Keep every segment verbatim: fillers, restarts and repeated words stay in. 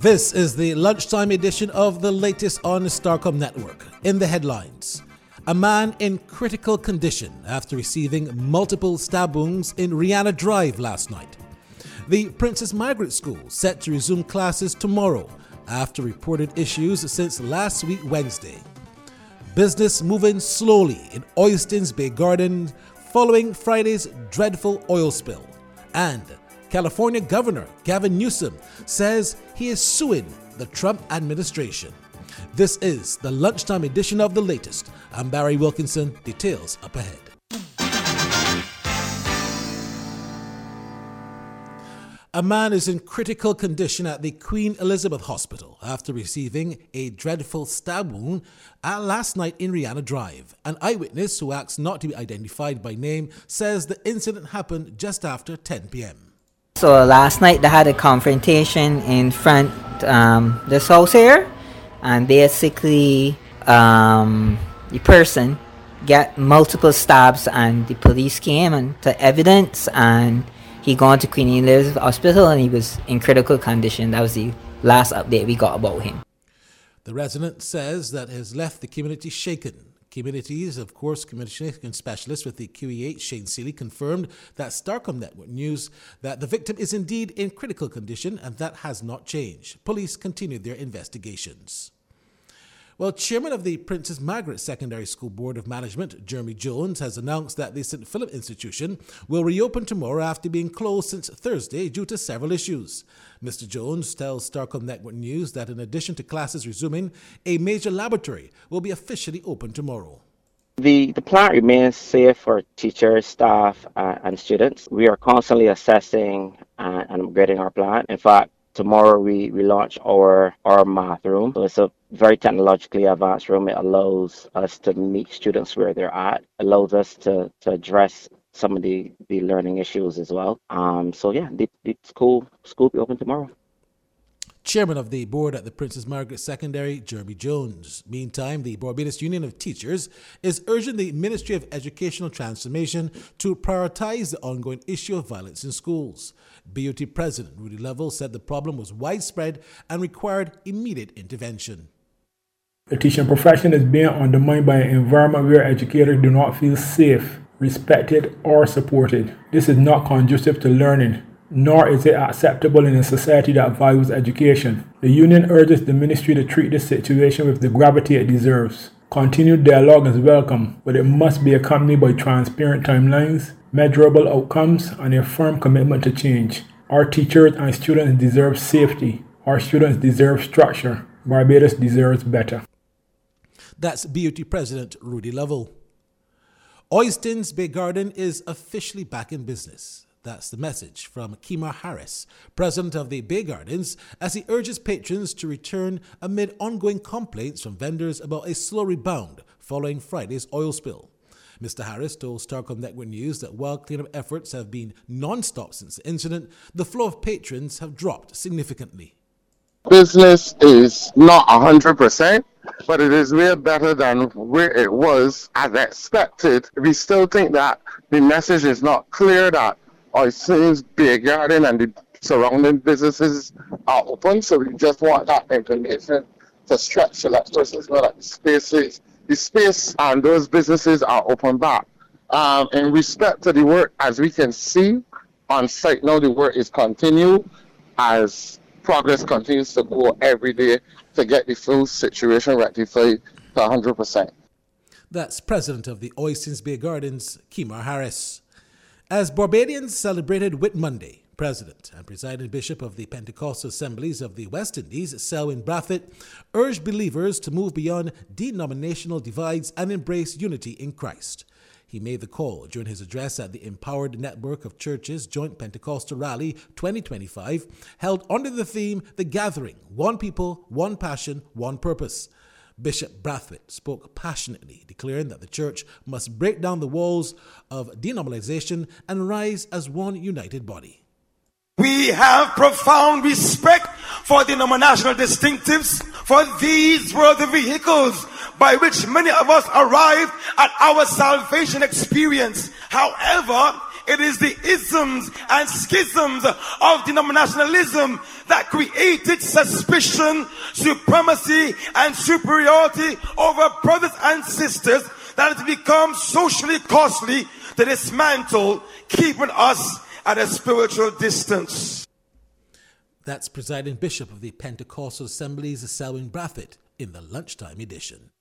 This is the lunchtime edition of the latest on the Starcom Network. In the headlines, a man in critical condition after receiving multiple stab wounds in Rihanna Drive last night. The Princess Margaret School set to resume classes tomorrow after reported issues since last week Wednesday. Business moving slowly in Oistins Bay Garden following Friday's dreadful oil spill. And California Governor Gavin Newsom says he is suing the Trump administration. This is the lunchtime edition of the latest. I'm Barry Wilkinson. Details up ahead. A man is in critical condition at the Queen Elizabeth Hospital after receiving a dreadful stab wound last night in Rihanna Drive. An eyewitness who asks not to be identified by name says the incident happened just after ten p.m. So last night they had a confrontation in front um, this house here, and basically um, the person got multiple stabs, and the police came and took evidence, and he gone to Queen Elizabeth Hospital and he was in critical condition. That was the last update we got about him. The resident says that has left the community shaken. Communities, of course, communication specialist with the Q E H, Shane Seeley, confirmed that Starcom Network News that the victim is indeed in critical condition and that has not changed. Police continued their investigations. Well, Chairman of the Princess Margaret Secondary School Board of Management, Jeremy Jones, has announced that the Saint Philip Institution will reopen tomorrow after being closed since Thursday due to several issues. Mister Jones tells Starcom Network News that in addition to classes resuming, a major laboratory will be officially open tomorrow. The, the plant remains safe for teachers, staff, uh, and students. We are constantly assessing uh, and upgrading our plant. In fact, tomorrow we, we launch our, our math room. So it's a very technologically advanced room. It allows us to meet students where they're at, allows us to, to address some of the, the learning issues as well. Um, so yeah, the, the school school will be open tomorrow. Chairman of the board at the Princess Margaret Secondary, Jeremy Jones. Meantime, the Barbados Union of Teachers is urging the Ministry of Educational Transformation to prioritize the ongoing issue of violence in schools. B O T President Rudy Lovell said the problem was widespread and required immediate intervention. The teaching profession is being undermined by an environment where educators do not feel safe, respected, or supported. This is not conducive to learning, nor is it acceptable in a society that values education. The union urges the ministry to treat this situation with the gravity it deserves. Continued dialogue is welcome, but it must be accompanied by transparent timelines, measurable outcomes, and a firm commitment to change. Our teachers and students deserve safety. Our students deserve structure. Barbados deserves better. That's B O T President Rudy Lovell. Oistins Bay Garden is officially back in business. That's the message from Kemar Harris, president of the Bay Gardens, as he urges patrons to return amid ongoing complaints from vendors about a slow rebound following Friday's oil spill. Mister Harris told Starcom Network News that while cleanup efforts have been non-stop since the incident, the flow of patrons have dropped significantly. Business is not one hundred percent, but it is way better than where it was as expected. We still think that the message is not clear that Oistins Bay Garden and the surrounding businesses are open, so we just want that information to stretch to let persons know that the spaces, the space and those businesses are open back. Um, in respect to the work, as we can see on site now, the work is continued as progress continues to go every day to get the full situation rectified to one hundred percent. That's president of the Oistins Bay Gardens, Kemar Harris. As Barbadians celebrated Whit Monday, President and presiding bishop of the Pentecostal Assemblies of the West Indies, Selwyn Brathwaite, urged believers to move beyond denominational divides and embrace unity in Christ. He made the call during his address at the Empowered Network of Churches Joint Pentecostal Rally twenty twenty-five, held under the theme, The Gathering, One People, One Passion, One Purpose. Bishop Brathwaite spoke passionately, declaring that the church must break down the walls of denominalization and rise as one united body. We have profound respect for denominational distinctives, for these were the vehicles by which many of us arrived at our salvation experience. However, it is the isms and schisms of denominationalism that created suspicion, supremacy, and superiority over brothers and sisters that has become socially costly to dismantle, keeping us at a spiritual distance. That's Presiding Bishop of the Pentecostal Assemblies, Selwyn Brathwaite, in the Lunchtime Edition.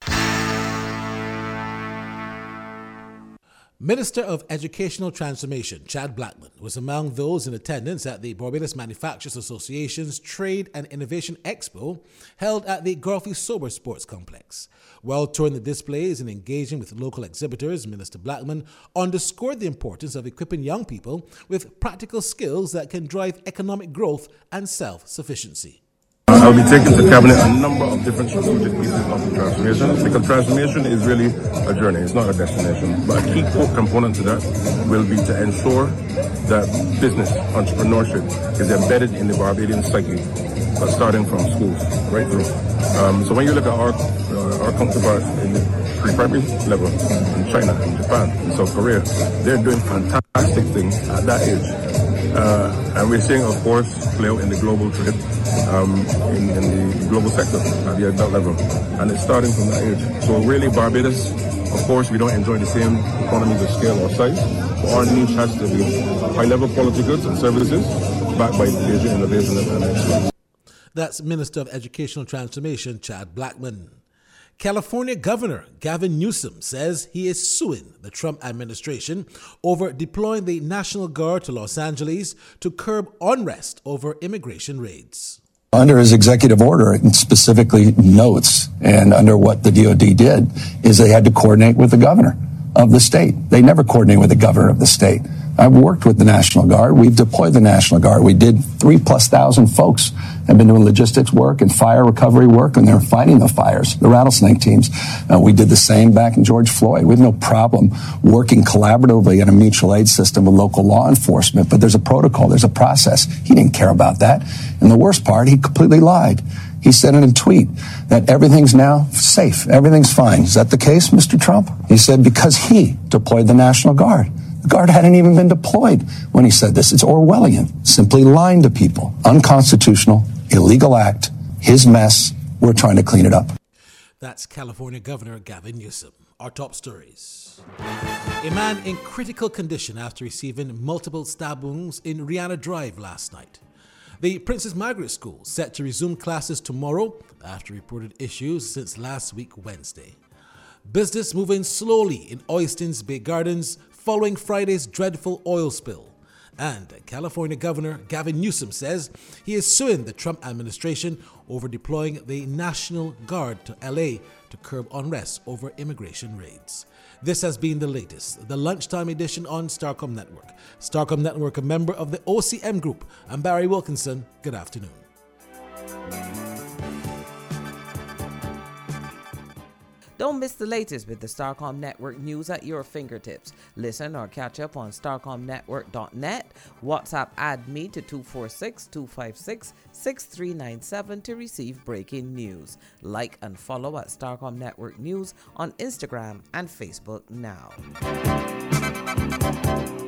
Minister of Educational Transformation, Chad Blackman, was among those in attendance at the Barbados Manufacturers Association's Trade and Innovation Expo held at the Garfield Sober Sports Complex. While touring the displays and engaging with local exhibitors, Minister Blackman underscored the importance of equipping young people with practical skills that can drive economic growth and self-sufficiency. I'll be taking to Cabinet a number of different strategic pieces of the transformation, because transformation is really a journey, it's not a destination. But a key component to that will be to ensure that business, entrepreneurship is embedded in the Barbadian psyche, uh, starting from schools, right through. Um, so when you look at our, uh, our counterparts in the pre-primary level, in China, in Japan, in South Korea, they're doing fantastic things at that age. Uh, and we're seeing, of course, play out in the global trade, um, in, in the global sector at the adult level. And it's starting from that age. So really, Barbados, of course, we don't enjoy the same economies of scale or size. But our niche has to be high-level quality goods and services backed by Asian innovation and excellence. That's Minister of Educational Transformation, Chad Blackman. California Governor Gavin Newsom says he is suing the Trump administration over deploying the National Guard to Los Angeles to curb unrest over immigration raids. Under his executive order, it specifically notes, and under what the D O D did, is they had to coordinate with the governor of the state. They never coordinate with the governor of the state. I've worked with the National Guard. We've deployed the National Guard. We did three plus thousand folks have been doing logistics work and fire recovery work, and they're fighting the fires, the rattlesnake teams. Uh, we did the same back in George Floyd. We have no problem working collaboratively in a mutual aid system with local law enforcement, but there's a protocol, there's a process. He didn't care about that. And the worst part, he completely lied. He said in a tweet that everything's now safe, everything's fine. Is that the case, Mister Trump? He said because he deployed the National Guard. The Guard hadn't even been deployed when he said this. It's Orwellian, simply lying to people. Unconstitutional, illegal act, his mess. We're trying to clean it up. That's California Governor Gavin Newsom. Our top stories. A man in critical condition after receiving multiple stab wounds in Rihanna Drive last night. The Princess Margaret School set to resume classes tomorrow after reported issues since last week Wednesday. Business moving slowly in Oyston's Bay Gardens following Friday's dreadful oil spill. And California Governor Gavin Newsom says he is suing the Trump administration over deploying the National Guard to L A to curb unrest over immigration raids. This has been the latest, the lunchtime edition on Starcom Network. Starcom Network, a member of the O C M Group. I'm Barry Wilkinson. Good afternoon. Don't miss the latest with the Starcom Network news at your fingertips. Listen or catch up on starcom network dot net. WhatsApp add me to two four six, two five six, six three nine seven to receive breaking news. Like and follow at Starcom Network News on Instagram and Facebook now.